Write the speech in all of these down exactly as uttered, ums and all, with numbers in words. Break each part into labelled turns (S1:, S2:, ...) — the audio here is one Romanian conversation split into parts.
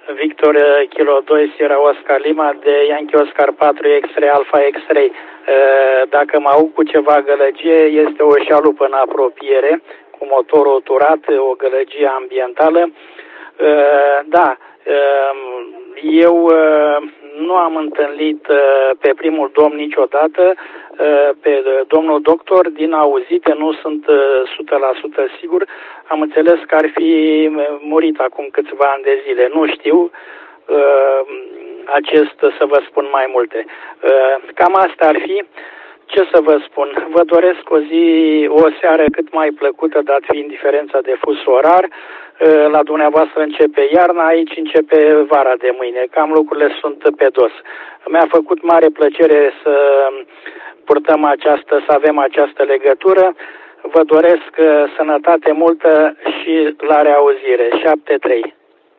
S1: Victor Kilo doi Sierra Oscar Lima de Yankee Oscar patru X-Ray Alpha X-Ray. Dacă mă aud cu ceva gălăgie, este o șalupă în apropiere cu motorul turat, o gălăgie ambientală. Da, eu nu am întâlnit pe primul domn niciodată, pe domnul doctor, din auzite, nu sunt o sută la sută sigur. Am înțeles că ar fi murit acum câțiva ani de zile. Nu știu acest, să vă spun mai multe. Cam asta ar fi. Ce să vă spun? Vă doresc o zi, o seară cât mai plăcută, dat fiind diferența de fus orar. La dumneavoastră începe iarna, aici începe vara de mâine. Cam lucrurile sunt pe dos. Mi-a făcut mare plăcere să purtăm această, să avem această legătură. Vă doresc sănătate multă și la reauzire. șapte trei.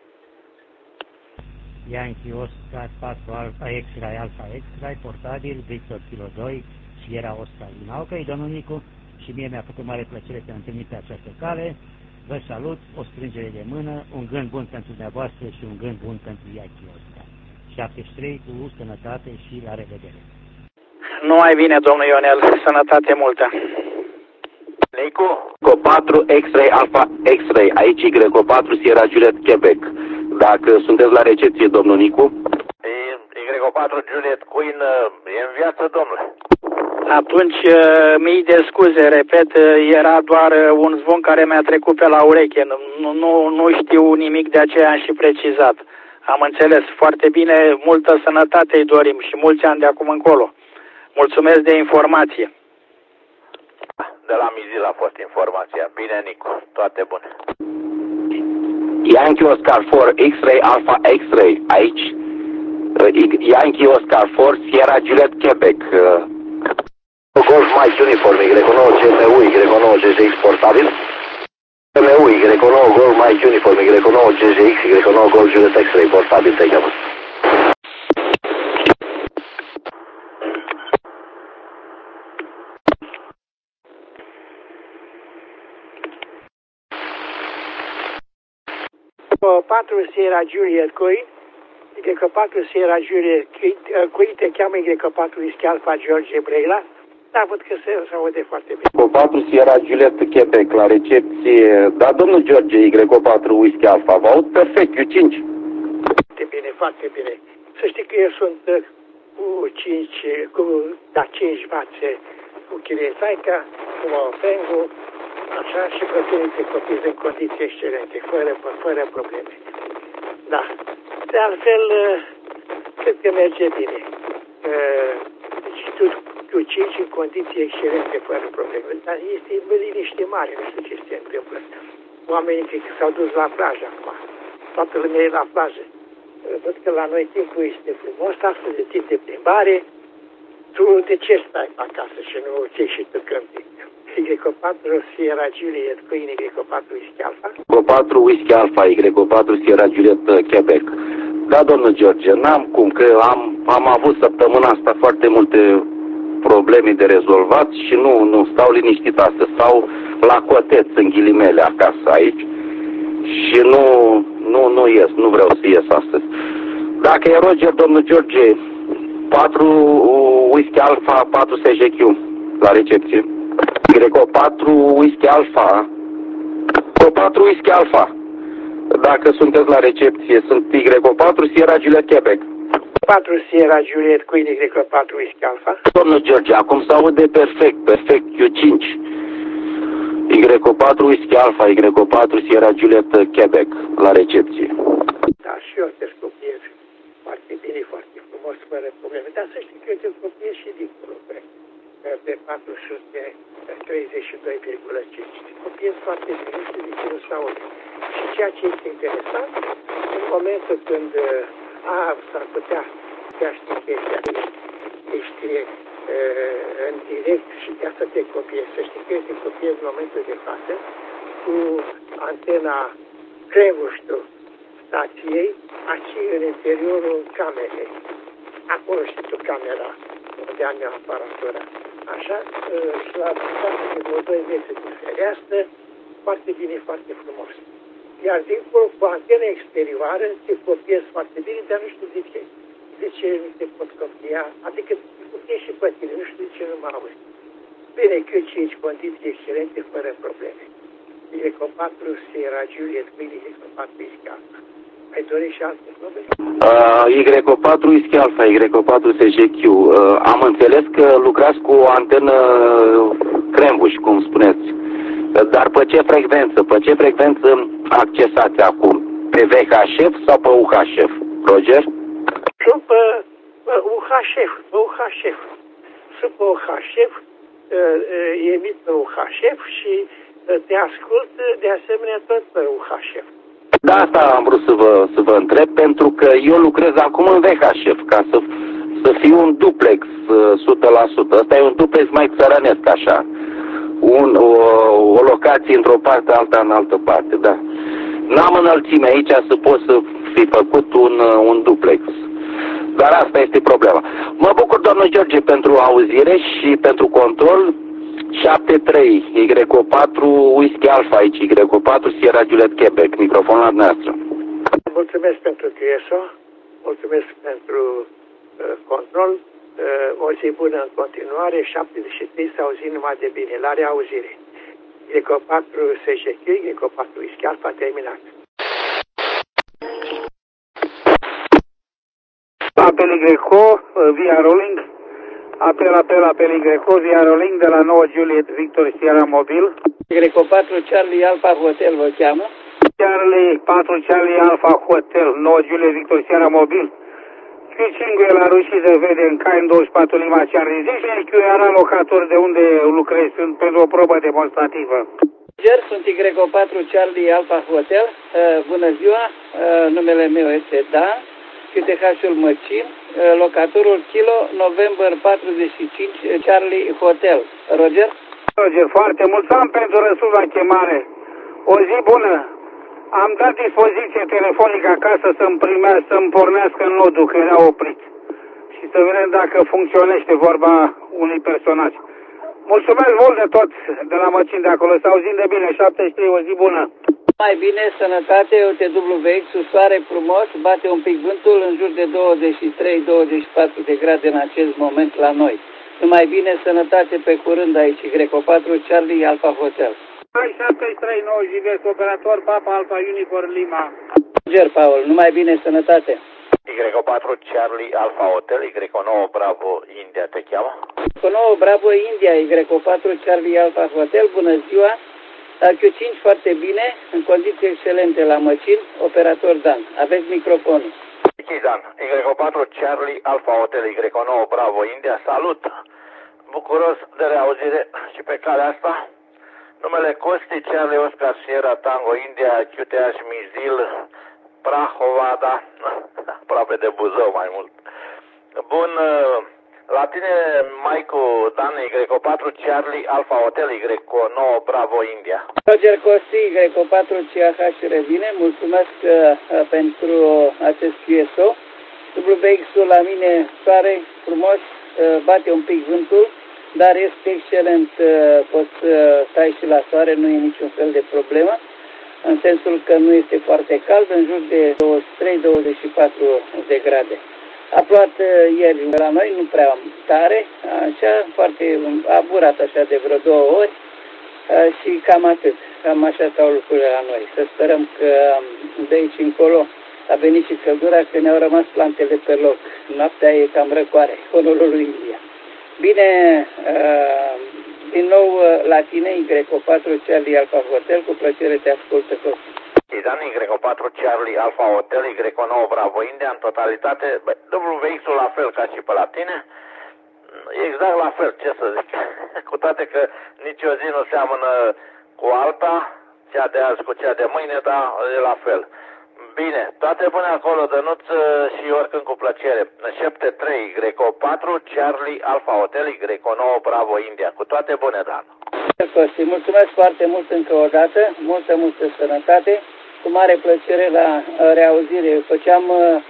S2: Yankee Oscar patru Alpha X-Ray Alpha X-Ray portabil Victor Kilo doi Sierra Oscar Lima. Ok, domnul Nicu, și mie mi-a făcut mare plăcere să ne întâlnim pe această cale. Vă salut, o strângere de mână, un gând bun pentru dumneavoastră și un gând bun pentru Yankee Oscar. șaptezeci și trei cu sănătate și la revedere.
S1: Numai bine, domnul Ionel, sănătate multă.
S3: Nicu, G patru X-Ray Alpha X-Ray, aici Y patru Sierra Juliet Quebec. Dacă sunteți la recepție, domnul Nicu?
S4: Y patru Juliet Queen e în viață, domnule.
S1: Atunci, mii de scuze, repet, era doar un zvon care mi-a trecut pe la ureche. Nu, nu, nu știu nimic, de aceea am și precizat. Am înțeles foarte bine, multă sănătate îi dorim și mulți ani de acum încolo. Mulțumesc de informație.
S4: De la Mizil a fost informația. Bine, Nicu, toate bune.
S3: Yankee Oscar patru X-Ray Alpha X-Ray, aici Yankee Oscar patru Sierra Juliet Quebec. Golf Mike Uniform Y nouă G M U Y nouă G G X portabil. G M U Y nouă Golf Mike Uniform Y nouă G G X Y nouă Golf Juliet X-Ray portabil, te cheamă.
S5: patru Sierra Juliet Queen, Y patru Sierra Juliet Queen, te cheamă Y patru Whisky Alpha George Brăila, dar văd că se, se aude foarte bine.
S3: Y patru Sierra Juliet Quebec, la recepție. Da, domnul George, Y patru Whisky Alpha, vă aud perfect, eu cinci.
S5: Foarte bine, foarte bine. Să știi că eu sunt cu cinci, cu, da, cinci vațe, cu Chiresaica, cu Mofengu, așa, și plătinițe copii în condiții excelente, fără, fără probleme. Da. De altfel, cred că merge bine. Deci tu, tu cinci în condiții excelente, fără probleme. Dar este liniște mare, nu știu ce se întâmplă. Oamenii cred că s-au dus la plajă acum. Toată lumea e la plajă. Văd că la noi timpul este frumos, astăzi de timp de plimbare. Tu de ce stai acasă și nu ți și tu câmpi? Y patru Sierra Juliet Queen, Y patru Whisky Alpha.
S3: Y patru Whisky Alpha, Y patru Sierra Juliet Quebec. Da, domnul George, n-am cum, că am, am avut săptămâna asta foarte multe probleme de rezolvat și nu, nu stau liniștit astăzi. Stau la coteț, în ghilimele, acasă, aici. Și nu, nu, nu ies, nu vreau să ies astăzi. Dacă e Roger, domnul George, patru Whisky Alpha, patru S G Q, la recepție. Y patru Whisky Alpha, Y patru Whisky Alpha. Dacă sunteți la recepție, sunt Y patru Sierra Juliet Quebec.
S5: patru Sierra Juliet Queen, Y patru Whisky Alpha.
S3: Domnul George, acum se aude perfect, perfect, Q cinci. Y patru Whisky Alpha, Y patru Sierra Juliet Quebec, la recepție.
S5: Da, și eu te scopiez foarte bine, foarte frumos, fără probleme. Dar să știi că eu te scopiez și dincolo, pe, pe patru sute treizeci și doi virgulă cinci. Te scopiez foarte bine și de ce nu se aude. Și ceea ce este interesant, în momentul când a, s-ar putea, putea ști chestia, ești în direct și de asta te copiezi. Să știi că eu te copiez în momentul de față cu antena cremuștul stației, aici în interiorul camerei. Acolo știi tu camera unde am eu aparatura. Așa, și la distanță de vreo doi metri de fereastră, foarte bine, foarte frumos. Iar dincolo, cu antenă exterioară, se copiez foarte bine, dar nu știu de ce. De ce nu se pot copia? Adică se copiez și pe tine, nu știu de ce nu mă auzi. Bine, Q cinci, condiții excelente, fără probleme. Eco patru, Sierra Juliet, Mini, Eco patru, Isca. Ai dorit și alte nume?
S3: Uh, Y patru, Whisky Alpha, Y patru, S G Q. Uh, am înțeles că lucrați cu o antenă crembuș, cum spuneți. Dar pe ce frecvență? Pe ce frecvență accesați acum? Pe V H F sau pe U H F? Roger?
S5: Sunt pe, pe U H F, pe U H F. Sunt pe U H F, emit pe U H F și te ascult de asemenea tot pe U H F.
S3: Da, asta am vrut să vă, să vă întreb, pentru că eu lucrez acum în V H F, ca să, să fiu un duplex o sută la sută. Ăsta e un duplex mai țărănesc, așa. Un, o, o locație într-o parte, alta în altă parte, da. N-am înălțime aici să pot să fi făcut un, un duplex. Dar asta este problema. Mă bucur, domnul George, pentru auzire și pentru control. șapte trei, Y patru, Whisky Alpha aici, Y patru, Sierra Juliet, Quebec. Microfonul la dumneavoastră.
S5: Mulțumesc pentru Q S O, mulțumesc pentru uh, control. Uh, o zi bună în continuare, șaptezeci și trei să auzim numai de bine, la reauzire. Y patru, S G Q, Y patru, Whisky Alpha, terminat.
S6: Apel Y, via rolling. Apel, apel, apel Y, via rolling de la nouă Juliet Victor Sierra Mobil.
S7: Y patru Charlie Alpha Hotel vă cheamă?
S6: Charlie patru Charlie Alpha Hotel, nouă Juliet Victor Sierra Mobil. Q cinci la rușii de vede în Cain douăzeci și patru Lima Charlie. Zice Q era locator de unde lucrezi, sunt pentru o probă demonstrativă.
S7: Ger, sunt Y patru Charlie Alpha Hotel. Uh, bună ziua, uh, numele meu este Dan. Q T H-ul Măcin, locatorul Kilo November patruzeci și cinci Charlie Hotel. Roger?
S6: Roger, foarte mulțumim pentru răspuns la chemare. O zi bună. Am dat dispoziție telefonică acasă să-mi primească, să-mi pornească în nodul, că era oprit. Și să vedem dacă funcționește vorba unui personaj. Mulțumesc mult de tot de la Măcin de acolo. Să auzim de bine. șaptezeci și trei, o zi bună.
S7: Mai bine, sănătate, U T W X, soare frumos, bate un pic vântul în jur de douăzeci și trei douăzeci și patru de grade în acest moment la noi. Numai bine, sănătate, pe curând aici, Y patru Charlie Alpha Hotel.
S6: șaptezeci și trei, nouă Juliet, operator Papa Alpha Unicorn Lima.
S7: Roger, Paul, numai bine, sănătate.
S4: Y patru Charlie Alpha Hotel, Y nouă Bravo India te cheamă?
S7: Y nouă Bravo India, Y patru Charlie Alpha Hotel, bună ziua. Q cinci foarte bine, în condiții excelente la Măcin, operator Dan. Aveți microfonul.
S4: Ok, Dan, Y patru Charlie Alpha Hotel, Y nouă Bravo India, salut! Bucuros de reauzire și pe calea asta. Numele Costi, Charlie Oscar Sierra Tango India, Q T H Mizil, Prahovada, aproape de Buzău mai mult. Bun, la tine, Maicu, Dan, Y patru Charlie Alpha Hotel, Y nouă Bravo India.
S7: Roger Costi, Y patru C H revine, mulțumesc uh, pentru acest Q S O. W X-ul la mine soare frumos, uh, bate un pic vântul, dar este excelent, uh, poți să uh, stai și la soare, nu e niciun fel de problemă, în sensul că nu este foarte cald, în jur de douăzeci și trei douăzeci și patru de grade. A plouat uh, ieri la noi, nu prea tare, așa, foarte aburat așa de vreo două ori uh, și cam atât. Cam așa stau lucrurile la noi. Să sperăm că de aici încolo a venit și căldura, că ne-au rămas plantele pe loc. Noaptea e cam răcoare, honorul lui India. Bine, uh, din nou uh, la tine, Y patru Charlie Alpha Hotel, cu plăcere te ascultă tot.
S4: Dan, Y patru Charlie Alpha Hotel, Y nouă Bravo India, în totalitate, W X-ul la fel ca și pe la tine, exact la fel, ce să zic, cu toate că nici o zi nu seamănă cu alta, cea de azi cu cea de mâine, dar e la fel. Bine, toate bune acolo, Dănuț, și oricând cu plăcere. șapte trei, Y patru Charlie Alpha Hotel, Y nouă Bravo India, cu toate bune, Dan.
S7: Mulțumesc foarte mult încă o dată, multă, multă sănătate. Cu mare plăcere la reauzire. Făceam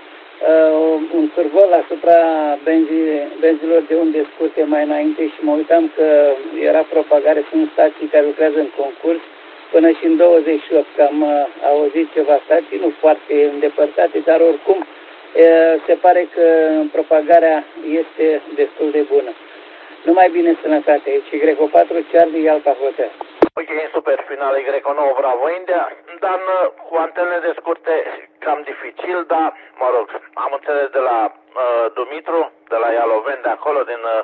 S7: uh, un survol asupra benzii, benzilor de unde scurte mai înainte și mă uitam că era propagare, sunt stații care lucrează în concurs până și în douăzeci și opt, că am uh, auzit ceva stații, nu foarte îndepărtate, dar oricum uh, se pare că propagarea este destul de bună. Numai bine, sănătate, aici Greco patru, Charlie, Alfa Hotel.
S4: Ok, super final, Y nouă, Bravo, India, dar cu antene de scurte cam dificil, dar, mă rog, am înțeles de la uh, Dumitru, de la Ialoveni, de acolo, din uh,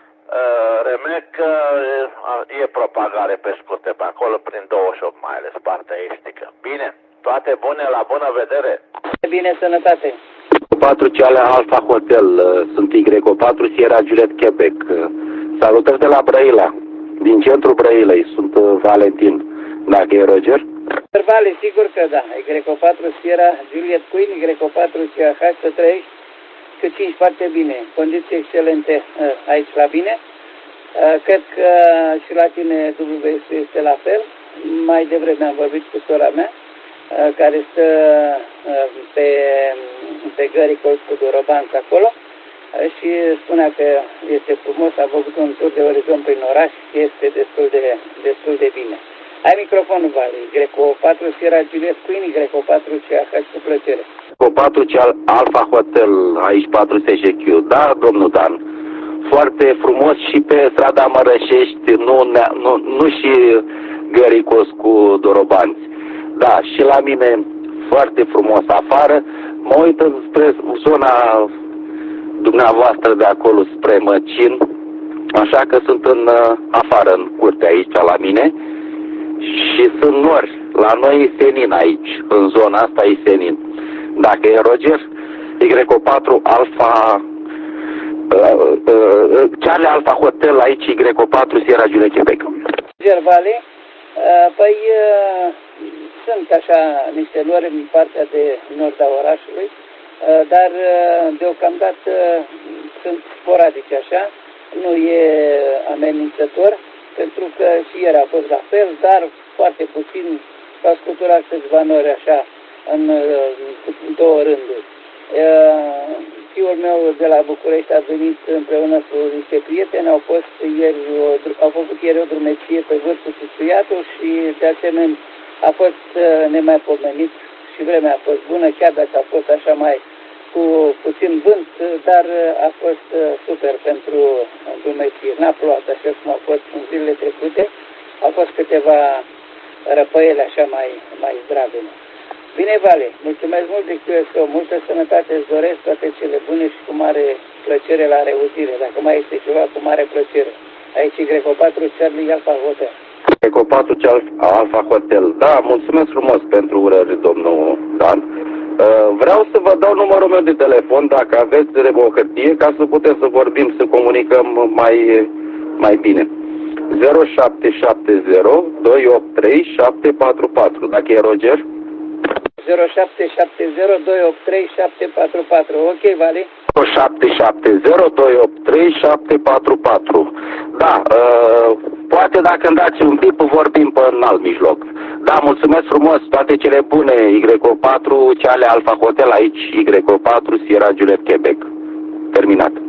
S4: Remec, că uh, e propagare pe scurte pe acolo, prin douăzeci și opt, mai ales partea estică. Bine, toate bune, la bună vedere!
S7: Bine, sănătate!
S3: patru Ceale Alfa Hotel, sunt Y patru Sierra Juliet Quebec. Salutări de la Brăila, din centrul Brăilei, sunt Valentin. Dacă e Roger?
S7: Vale, sigur că da. Y patru Sierra Juliet Queen, Y patru C H să trăiești, că cinci foarte bine. Condiții excelente aici la bine. Cred că și la tine W S este la fel. Mai devreme am vorbit cu sora mea, care stă pe, pe gării cu Dorobanța acolo și spunea că este frumos, a făcut un tur de orizont prin oraș și este destul de, destul de bine. Ai microfonul, Vale. Y patru Sierra Juliet Queen, Y patru C H cu plăcere.
S3: Y patru Alfa Hotel, aici patru S J Q. Da, domnul Dan. Foarte frumos și pe strada Mărășești, nu, nu, nu și Găricos cu Dorobanți. Da, și la mine foarte frumos afară. Mă uit spre zona dumneavoastră de acolo, spre Măcin, așa că sunt în afară, în curte aici la mine. Și sunt nori. La noi e senin aici, în zona asta e senin. Dacă e Roger, Y patru Alfa uh, uh, Charlie Alfa Hotel, aici Y patru Sierra Juliet Quebec.
S7: Roger Vale, uh, păi uh, sunt așa niște nori în partea de nord a orașului, uh, dar uh, deocamdată uh, sunt sporadice așa, nu e amenințător, pentru că și ieri a fost la fel, dar foarte puțin s-au scuturat câțiva nori așa în, în două rânduri. Fiul meu de la București a venit împreună cu niște prieteni, au, fost ieri o, au făcut ieri o drumeție pe vârful Sustuiatul și de asemenea a fost nemaipomenit și vremea a fost bună, chiar dacă a fost așa mai cu puțin vânt, dar a fost super pentru drumeție. N-a plouat așa cum a fost în zilele trecute, au fost câteva răpăiele așa mai, mai zdrave. Bine, Vale, mulțumesc mult de Q S O, multă sănătate îți doresc, toate cele bune și cu mare plăcere la reuzire. Dacă mai este ceva, cu mare plăcere. Aici Y patru Charlie Alfa Hotel.
S3: Y patru Alfa Hotel. Da, mulțumesc frumos pentru urări, domnul Dan. Vreau să vă dau numărul meu de telefon, dacă aveți o hârtie, ca să putem să vorbim, să comunicăm mai, mai bine. zero șapte șapte zero doi opt trei șapte patru patru. Dacă e Roger?
S7: zero șapte șapte zero doi opt trei șapte patru patru. Ok, Vale?
S3: zero șapte șapte zero doi opt trei șapte patru patru. Da, uh, poate dacă îmi dați un bip, vorbim pe în alt mijloc. Da, mulțumesc frumos, toate cele bune. Y patru Ceale Alfa Hotel, aici Y patru Sierra Juliet Quebec. Terminat.